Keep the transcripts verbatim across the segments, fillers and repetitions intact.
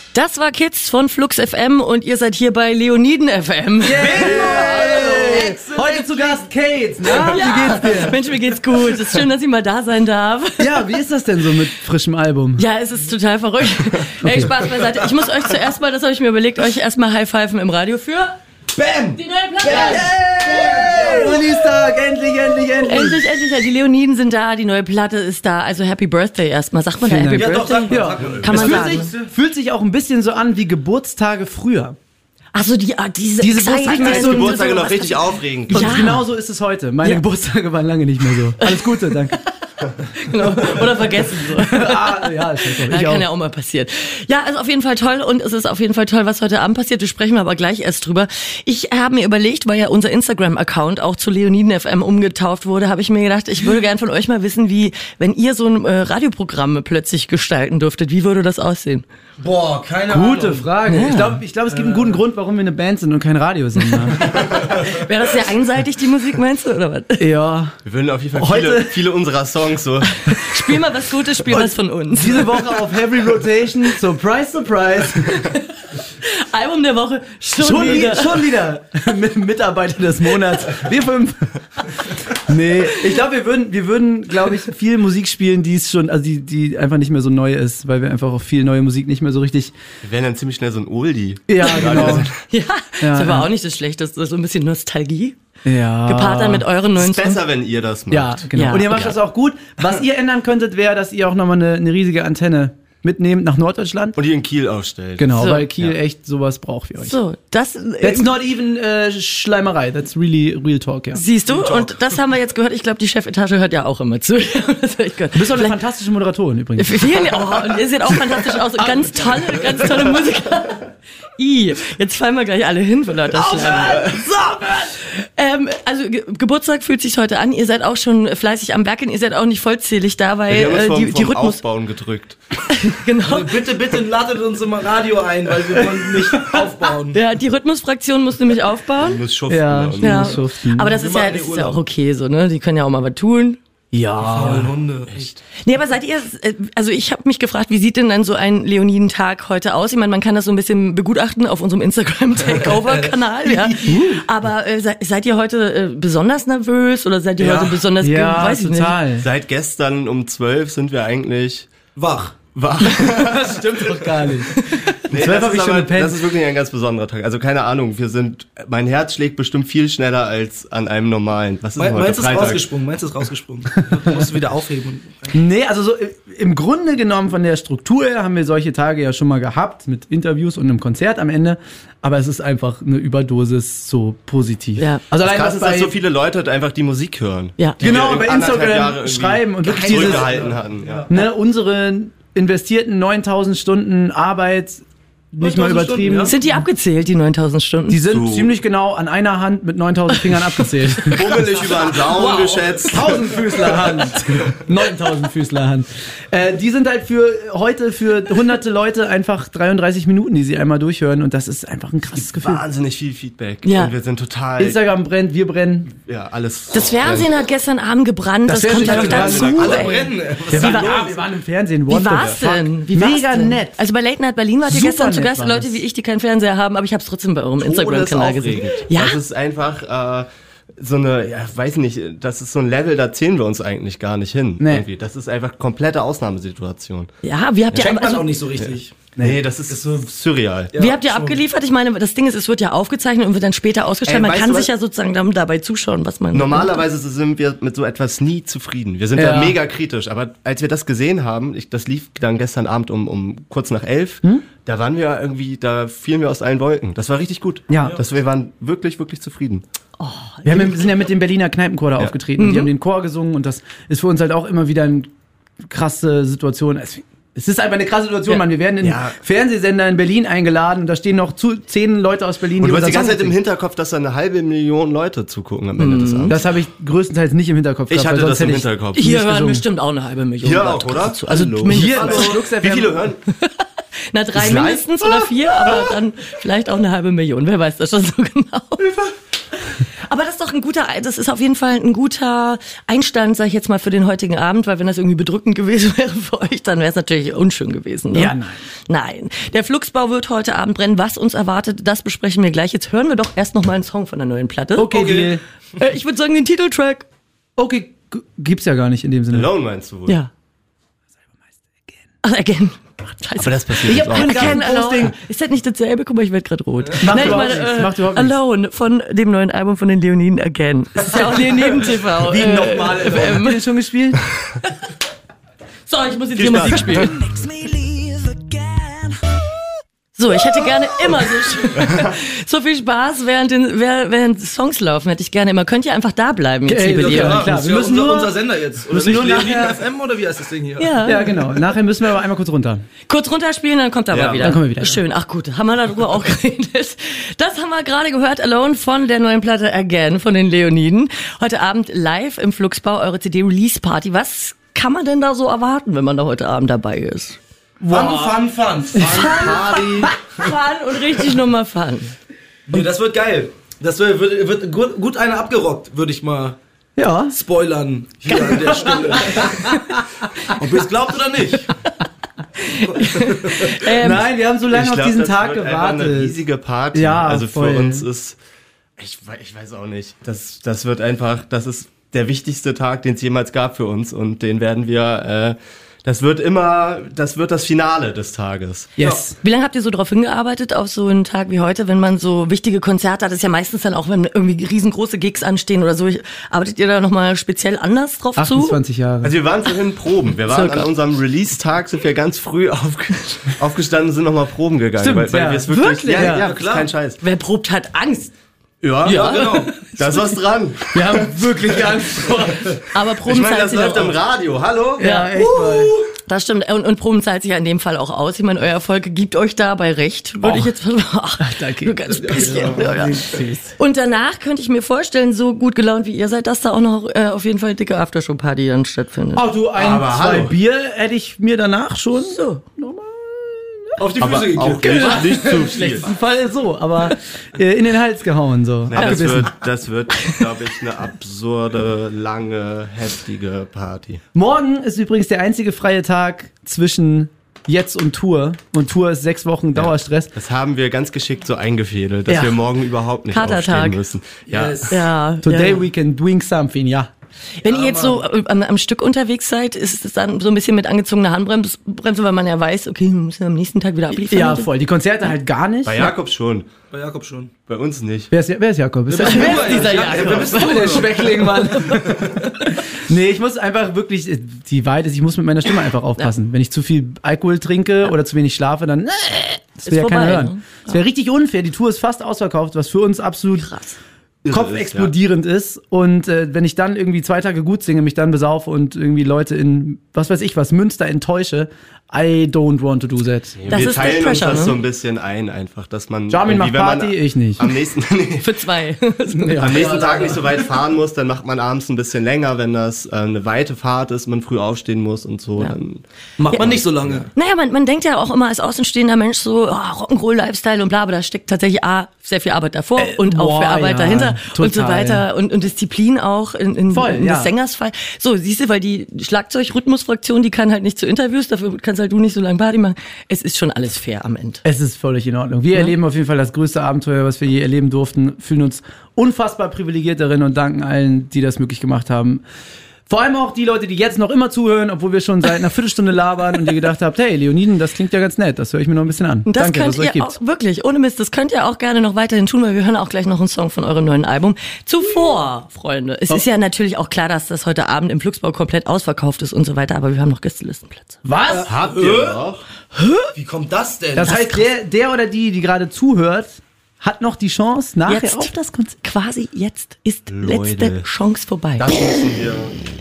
Das war Kids von Flux F M und ihr seid hier bei Leoniden F M. Yeah. Hey. Heute zu Gast Kate. Na, ja. Wie geht's dir? Mensch, mir geht's gut. Es ist schön, dass ich mal da sein darf. Ja, wie ist das denn so mit frischem Album? Ja, es ist total verrückt. Okay. Ey, Spaß beiseite. Ich muss euch zuerst mal, das habe ich mir überlegt, euch erstmal high-pfeifen im Radio für... Bam! Die neue Platte! Hey! Release-Tag! Endlich, endlich, endlich! Endlich, endlich. Ja, die Leoniden sind da, die neue Platte ist da. Also Happy Birthday erstmal. Sagt man da Happy ja, Birthday? Doch, ja. Kann man es sagen. Fühlt sich, fühlt sich auch ein bisschen so an wie Geburtstage früher. Achso, die, ah, diese, diese Geburtstage, so Geburtstage noch richtig aufregend. Und ja. genau so ist es heute. Meine ja. Geburtstage waren lange nicht mehr so. Alles Gute, danke. Genau. Oder vergessen so. ah, ja, das ist ja, kann ja auch mal passieren. Ja, also auf jeden Fall toll und es ist auf jeden Fall toll, was heute Abend passiert. Wir sprechen aber gleich erst drüber. Ich habe mir überlegt, weil ja unser Instagram-Account auch zu Leoniden F M umgetauft wurde, habe ich mir gedacht, ich würde gern von euch mal wissen, wie, wenn ihr so ein äh, Radioprogramm plötzlich gestalten dürftet, wie würde das aussehen? Boah, keine Ahnung. Gute Frage. Ja. Ich glaube, ich glaub, es gibt einen guten Grund, warum wir eine Band sind und kein Radiosender. Wäre das sehr einseitig, die Musik, meinst du, oder was? Ja. Wir würden auf jeden Fall viele, Heute viele unserer Songs so... Spiel mal was Gutes, spiel was von uns. Diese Woche auf Heavy Rotation, surprise, surprise. Album der Woche, schon, schon wieder. Schon wieder. Mitarbeiter des Monats. Wir fünf. Nee, ich glaube, wir würden, wir würden, glaube ich, viel Musik spielen, die es schon, also die, die einfach nicht mehr so neu ist, weil wir einfach auch viel neue Musik nicht mehr so richtig... Wir wären dann ziemlich schnell so ein Oldie. Ja, genau. Ja, ja, ist aber ja. auch nicht das Schlechteste, so ein bisschen Nostalgie. Ja. Gepaart dann mit euren neuen Songs. Ist besser, wenn ihr das macht. Ja, genau. Ja. Und ihr macht das auch gut. Was ihr ändern könntet, wäre, dass ihr auch nochmal eine, eine riesige Antenne mitnehmt nach Norddeutschland. Und die in Kiel aufstellt. Genau, so. weil Kiel Ja. echt sowas braucht wie euch. So, das... That's not even äh, Schleimerei, that's really real talk, ja. Siehst du, und das haben wir jetzt gehört. Ich glaube, die Chefetage hört ja auch immer zu. Das hab ich gehört. Du bist auch eine fantastische Moderatorin übrigens. Vielen, oh, und ihr seht auch fantastisch aus. Und ganz tolle, ganz tolle Musiker. I, jetzt fallen wir gleich alle hin für lauter Schleimer. Ähm, also Ge- Geburtstag fühlt sich heute an. Ihr seid auch schon fleißig am Werkeln. Ihr seid auch nicht vollzählig da, weil Wir haben uns äh, vom, die, die vom Rhythmus... Aufbauen gedrückt. Genau. Also bitte, bitte ladet uns im Radio ein, weil wir wollen nicht aufbauen. Ja, die Rhythmusfraktion muss nämlich aufbauen. Du musst schuften. Ja, und Ja. muss schuften. Aber das Wir ist ja, machen das die ist ja Urlaub. auch okay so, ne? Die können ja auch mal was tun. Ja. Faule Hunde. Echt. Nee, aber seid ihr, äh, also ich habe mich gefragt, wie sieht denn dann so ein Leoniden-Tag heute aus? Ich meine, man kann das so ein bisschen begutachten auf unserem Instagram-Takeover-Kanal, ja. Aber äh, se- seid ihr heute äh, besonders nervös oder seid ihr Ja. heute besonders, ge- Ja, weiß ich total. Seit gestern um zwölf sind wir eigentlich Wach. wach. Das stimmt doch gar nicht. Nee, zwölf das, hab ich ist schon aber, gepennt. das ist wirklich ein ganz besonderer Tag. Also keine Ahnung, wir sind, mein Herz schlägt bestimmt viel schneller als an einem normalen. Was ist Me denn heute? meinst du, es ist Freitag? rausgesprungen? Meinst du, es ist rausgesprungen? Du musst wieder aufheben. Nee, also so äh, im Grunde genommen von der Struktur her haben wir solche Tage ja schon mal gehabt mit Interviews und einem Konzert am Ende. Aber es ist einfach eine Überdosis so positiv. Ja. Also Das allein Krasse was ist, bei dass so viele Leute einfach die Musik hören. Ja. Die Genau, wir bei anderthalb Instagram Jahre irgendwie schreiben und wirklich dieses- zurückgehalten hatten. Ja. ne, unsere investierten neuntausend Stunden Arbeit nicht mal neuntausend übertrieben. Stunden, ja. Sind die abgezählt, die neuntausend Stunden? Die sind So. ziemlich genau an einer Hand mit neuntausend Fingern abgezählt. Bummelig über den Daumen geschätzt. Tausendfüßlerhand. Neuntausendfüßlerhand. Äh, die sind halt für heute für hunderte Leute einfach dreiunddreißig Minuten, die sie einmal durchhören und das ist einfach ein krasses Gefühl. Wahnsinnig viel Feedback. Ja. Und wir sind total, Instagram brennt, wir brennen. ja, alles. Das Fernsehen hat gestern Abend gebrannt, das, Das kommt ja noch Fernsehen dazu. hat Alle ey. brennen. Was Wir ist waren, da ja, los? wir waren im Fernsehen. What Wie the war's fuck? denn? Wie war's Mega denn? nett. Also bei Late Night Berlin wart ihr Super gestern zu nett Gast, war Leute das. wie ich, die keinen Fernseher haben, aber ich habe es trotzdem bei eurem Instagram-Kanal gesehen. Ja? Das ist einfach äh, so eine, ja, weiß nicht, das ist so ein Level, da zählen wir uns eigentlich gar nicht hin. Nee. Irgendwie. Das ist einfach komplette Ausnahmesituation. Ja, wie habt ihr, Checkt man also, auch nicht so richtig. Nee, das ist, Ist so- surreal. Ja, wie habt ihr schon. abgeliefert? Ich meine, das Ding ist, es wird ja aufgezeichnet und wird dann später ausgestrahlt. Ey, Man weißt kann du sich was? ja sozusagen dann dabei zuschauen, was man... Normalerweise sind wir mit so etwas nie zufrieden. Wir sind Ja. da mega kritisch. Aber als wir das gesehen haben, ich, das lief dann gestern Abend um, um kurz nach elf, Hm? da waren wir irgendwie, da fielen wir aus allen Wolken. Das war richtig gut. Ja. Das, wir waren wirklich, wirklich zufrieden. Wir haben, sind ja mit dem Berliner Kneipenchor da aufgetreten. Mhm. Die haben den Chor gesungen und das ist für uns halt auch immer wieder eine krasse Situation. Es, es ist einfach eine krasse Situation, Ja. Mann. Wir werden in Ja. Fernsehsender in Berlin eingeladen und da stehen noch zu, zehn Leute aus Berlin, Und du hast unseren die ganze Song Zeit im singen. Hinterkopf, dass da eine halbe Million Leute zugucken am Ende des Abends. Das habe ich größtenteils nicht im Hinterkopf Ich gehabt, hatte weil das sonst im hätte ich- Hinterkopf. Hier nicht hören gesungen. bestimmt auch eine halbe Million Hier Leute auch, oder? gerade zu. Also Hallo. zumindest Hier, Hallo. Flux F M. Wie viele hören? na, drei Ist live? mindestens oder vier, aber dann vielleicht auch eine halbe Million. Wer weiß das schon so genau. Aber das ist doch auch ein guter, das ist auf jeden Fall ein guter Einstand, sag ich jetzt mal, für den heutigen Abend, weil wenn das irgendwie bedrückend gewesen wäre für euch, dann wäre es natürlich unschön gewesen. Ne? Ja, nein. Nein. Der Flugsbau wird heute Abend brennen. Was uns erwartet, das besprechen wir gleich. Jetzt hören wir doch erst noch mal einen Song von der neuen Platte. Okay, Okay. Deal. Äh, ich würde sagen, den Titeltrack. Okay, g- gibt's ja gar nicht in dem Sinne. Alone meinst du wohl? Ja. Ach, again. Scheiße. Aber das passiert Ich jetzt hab auch. vorhin Again, gerade ein Posting. Alone. Ist das nicht dasselbe? Guck mal, ich werde gerade rot. Macht Nein, ich überhaupt meine, nichts, äh, macht überhaupt nichts. Alone von dem neuen Album von den Leoniden Again. Das ist ja auch Leoniden-T V. Wie äh, nochmal? F Habt M. ihr den schon gespielt? So, ich muss jetzt Viel hier Spaß. Musik spielen. So, ich hätte gerne immer so, schön- so viel Spaß, während, den, während Songs laufen, hätte ich gerne immer. Könnt ihr einfach da bleiben jetzt, Ey, liebe okay, Leon? ja, klar. Das ist wir ja müssen unser, nur- unser Sender jetzt. Oder müssen nicht nur Leoniden nachher- F M oder wie heißt das Ding hier? Ja. Ja, genau. Nachher müssen wir aber einmal kurz runter. Kurz runterspielen, dann kommt er Ja, aber wieder. dann kommen wir wieder. Schön, ach gut, haben wir darüber auch geredet. Das haben wir gerade gehört, Alone von der neuen Platte Again von den Leoniden. Heute Abend live im Flugsbau, eure C D-Release-Party. Was kann man denn da so erwarten, wenn man da heute Abend dabei ist? Fun, fun, fun. Fun, Party. Fun und richtig nochmal Fun. Nee, das wird geil. Das wird, wird, wird gut, gut einer abgerockt, würde ich mal Ja. spoilern hier an der Stelle. Ob ihr es glaubt oder nicht. Ähm, Nein, wir haben so lange Ich auf glaub, diesen das Tag wird einfach eine gewartet. riesige Party. Ja, also voll. für uns ist, ich, we- ich weiß auch nicht, das, das wird einfach, das ist der wichtigste Tag, den es jemals gab für uns und den werden wir, äh, das wird immer, das wird das Finale des Tages. Yes. Wie lange habt ihr so drauf hingearbeitet, auf so einen Tag wie heute, wenn man so wichtige Konzerte hat? Das ist ja meistens dann auch, wenn irgendwie riesengroße Gigs anstehen oder so. Arbeitet ihr da nochmal speziell anders drauf zu? achtundzwanzig Jahre. Also wir waren vorhin Proben. Wir waren Circa. an unserem Release-Tag, sind wir ganz früh aufge aufgestanden und sind nochmal Proben gegangen. Stimmt, weil, weil ja. wir es wirklich, Wirklich? ja, Ja, ja, klar. kein Scheiß. Wer probt, hat Angst. Ja, Ja. Genau. da ist was dran. Wir haben wirklich Angst vor. Aber Ich Proben meine, zahlt das sich läuft auch im aus. Radio. Hallo? Ja, echt mal. Das stimmt. Und, und Proben zahlt sich ja in dem Fall auch aus. Ich meine, euer Erfolg gibt euch dabei recht, würde ich jetzt ach, danke. Nur ganz bisschen. Ja, Ja, ja. süß. Und danach könnte ich mir vorstellen, so gut gelaunt wie ihr seid, dass da auch noch äh, auf jeden Fall eine dicke Aftershow-Party dann stattfindet. Oh, du, ein, Aber zwei hallo. Bier hätte ich mir danach schon So. Auf die Aber Füße auch gekippt. nicht, nicht zu viel. schlechtesten Fall so, aber äh, in den Hals gehauen so. Ja, das Abgebissen. wird, das wird, glaube ich, eine absurde, lange, heftige Party. Morgen ist übrigens der einzige freie Tag zwischen jetzt und Tour. Und Tour ist sechs Wochen Dauerstress. Das haben wir ganz geschickt so eingefädelt, dass Ja. wir morgen überhaupt nicht Katertag. aufstehen müssen. Ja, Yes. Ja. Today ja. we can doing something, ja. Wenn ihr jetzt so äh, am, am Stück unterwegs seid, ist es dann so ein bisschen mit angezogener Handbremse, Bremse, weil man ja weiß, okay, man muss ja am nächsten Tag wieder abliefern. Ja, voll. Die Konzerte halt gar nicht. bei Jakob schon, Bei Jakob schon. bei uns nicht. Wer ist, wer ist Jakob? Ist das, Wer ist dieser Ja, Jakob? wer bist du? der Schwächling, Mann. Nee, ich muss einfach wirklich, die Weite, ich muss mit meiner Stimme einfach aufpassen. Wenn ich zu viel Alkohol trinke oder zu wenig schlafe, dann, das will Ist ja keiner vorbei, hören. ne? Das wäre richtig unfair. Die Tour ist fast ausverkauft, was für uns absolut Krass. kopfexplodierend ist. Und äh, wenn ich dann irgendwie zwei Tage gut singe, mich dann besaufe und irgendwie Leute in, was weiß ich was, Münster enttäusche, I don't want to do that. Das wir ist der teilen uns Pressure, das ne? so ein bisschen ein, einfach, dass man. Jamin macht irgendwie, wenn man Party, ich nicht. Am nächsten, nee, Für zwei. Ja. am nächsten Tag nicht so weit fahren muss, dann macht man abends ein bisschen länger, wenn das äh, eine weite Fahrt ist, man früh aufstehen muss und so. Ja. Dann, Macht man nicht so lange. Naja, man, man denkt ja auch immer als außenstehender Mensch so, oh, Rock'n'Roll-Lifestyle und bla, aber da steckt tatsächlich A, sehr viel Arbeit davor und auch boah, viel Arbeit ja, dahinter und so total. weiter und, und Disziplin auch in, in, Voll, in ja. des Sängers Fall. So, siehst du, weil die Schlagzeug-Rhythmusfraktion, die kann halt nicht zu Interviews, dafür kannst halt du nicht so lange Party machen. Es ist schon alles fair am Ende. Es ist völlig in Ordnung. Wir erleben auf jeden Fall das größte Abenteuer, was wir je erleben durften, fühlen uns unfassbar privilegiert darin und danken allen, die das möglich gemacht haben. Vor allem auch die Leute, die jetzt noch immer zuhören, obwohl wir schon seit einer Viertelstunde labern und ihr gedacht habt, hey, Leoniden, das klingt ja ganz nett, das höre ich mir noch ein bisschen an. Und das Danke, könnt dass es euch ihr gibt. auch, wirklich, ohne Mist, das könnt ihr auch gerne noch weiterhin tun, weil wir hören auch gleich noch einen Song von eurem neuen Album. Zuvor, Freunde, es ist ja natürlich auch klar, dass das heute Abend im Flugsbau komplett ausverkauft ist und so weiter, aber wir haben noch Gästelistenplätze. Was? habt ihr noch? Wie kommt das denn? Das heißt, der, der oder die, die gerade zuhört, hat noch die Chance, nachher Jetzt. auf das Konzert. Quasi jetzt ist Leute. letzte Chance vorbei. Das müssen wir.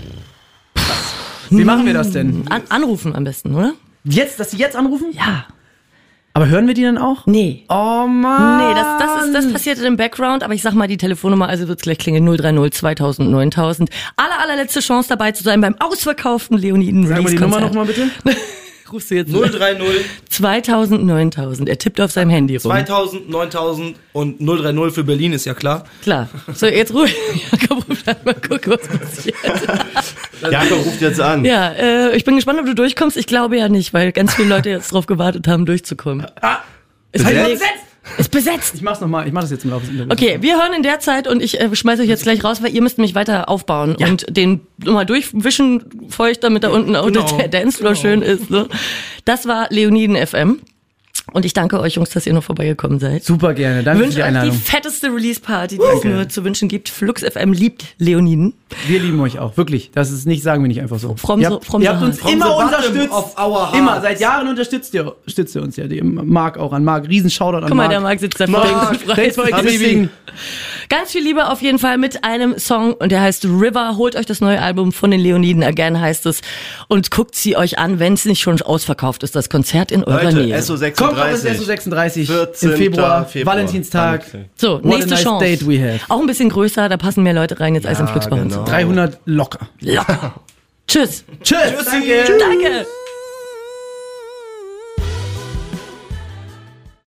Wie machen wir das denn? An, anrufen am besten, oder? Jetzt, dass sie jetzt anrufen? Ja. Aber hören wir die dann auch? Nee. Oh Mann. Nee, das, das ist, das passiert im Background, aber ich sag mal die Telefonnummer, also wird's gleich klingeln, null drei null zweitausend neuntausend. Aller, allerletzte Chance dabei zu sein beim ausverkauften Leoniden Sag mal die Release Nummer Konzert. nochmal bitte. Rufst du jetzt null drei null zweitausend, neuntausend. Er tippt auf seinem Handy rum. zweitausend, neuntausend und null drei null für Berlin ist ja klar. Klar. So, jetzt ruhig. Jakob ruft an, mal gucken, was passiert. Jakob ruft jetzt an. Ja, äh, ich bin gespannt, ob du durchkommst. Ich glaube ja nicht, weil ganz viele Leute jetzt drauf gewartet haben, durchzukommen. Ah, Ist besetzt? belegt. Ist besetzt. Ich mach's nochmal, ich mach das jetzt im Laufe des Interviews. Okay, wir hören in der Zeit und ich äh, schmeiß euch jetzt gleich raus, weil ihr müsst mich weiter aufbauen Ja. und den nochmal durchwischen feucht, damit da unten auch Genau. der Dancefloor Genau. schön ist. So. Das war Leoniden F M und ich danke euch Jungs, dass ihr noch vorbeigekommen seid. Super gerne, Ich danke für wünsche die euch die Einladung. fetteste Release-Party, die es nur zu wünschen gibt. Flux F M liebt Leoniden. Wir lieben euch auch, wirklich. Das ist nicht, sagen wir nicht einfach so. From ihr the- habt, from ihr the habt uns heart. From immer the bottom unterstützt. of our hearts. Immer, seit Jahren unterstützt ihr, unterstützt ihr uns ja. Die Marc auch an Marc. Riesen Shoutout an Guck mal, Marc. der Marc sitzt da Marc, frei. thanks for existing. Ganz viel Liebe auf jeden Fall mit einem Song und der heißt River. Holt euch das neue Album von den Leoniden, Again heißt es, und guckt sie euch an, wenn es nicht schon ausverkauft ist, das Konzert in eurer Leute, Nähe. S O Kommt auf das S O sechsunddreißig. sechsunddreißig im vierzehnten Februar, Februar. Valentinstag. So, What a nächste nice Chance. date we have. Auch ein bisschen größer, da passen mehr Leute rein jetzt als im Ja, Flux bei uns. genau. dreihundert locker. Locker. Tschüss. Tschüss. Danke. Danke.